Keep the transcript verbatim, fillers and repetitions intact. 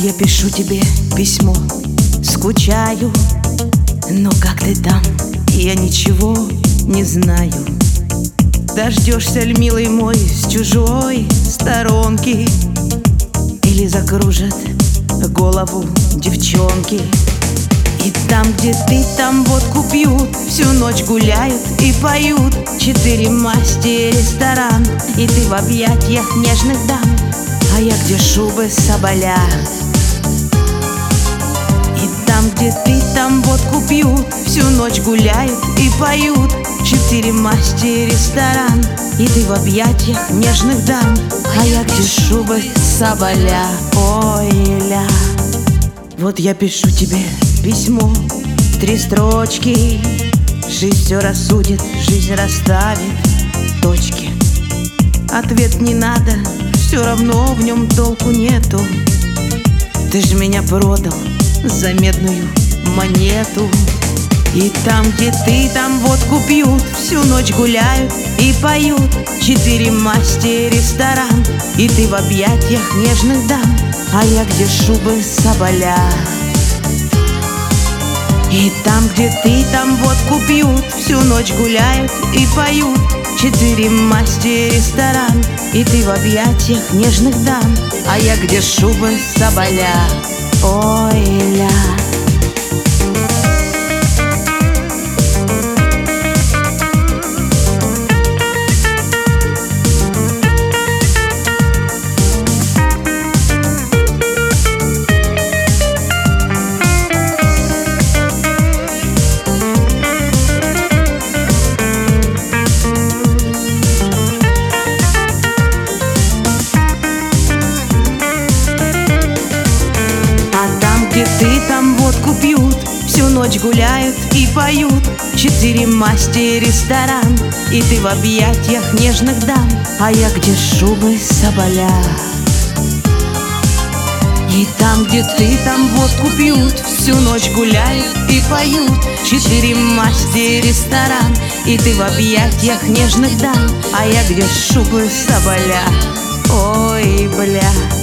я пишу тебе письмо, скучаю, но как ты там, я ничего не знаю. Дождешься ли, милый мой, с чужой сторонки, или закружат голову девчонки? И там, где ты, там водку пьют, всю ночь гуляют и поют. Четыре масти ресторан, и ты в объятиях нежных дам, а я где шубы соболя. И там, где ты, там водку пьют, всю ночь гуляют и поют. Четыре масти ресторан, и ты в объятиях нежных дам, а я где шубы соболя. Ой-ля. Вот я пишу тебе письмо, три строчки. Жизнь все рассудит, жизнь расставит точки. Ответ не надо, все равно в нем толку нету. Ты ж меня продал за медную монету. И там, где ты, там водку пьют, всю ночь гуляют и поют. Четыре масти ресторан, и ты в объятиях нежных дам, а я где шубы соболя. И там, где ты, там водку пьют, всю ночь гуляют и поют. Четыре масти ресторан, и ты в объятиях нежных дам, а я где шубы соболя. Ой-ля. Ты там водку пьют, всю ночь гуляют и поют. Четыре масти ресторан, и ты в объятиях нежных дам, а я где шубы соболя. И там, где ты, там водку пьют, всю ночь гуляют и поют. Четыре масти ресторан, и ты в объятиях нежных дам, а я где шубы соболя. Ой, бля.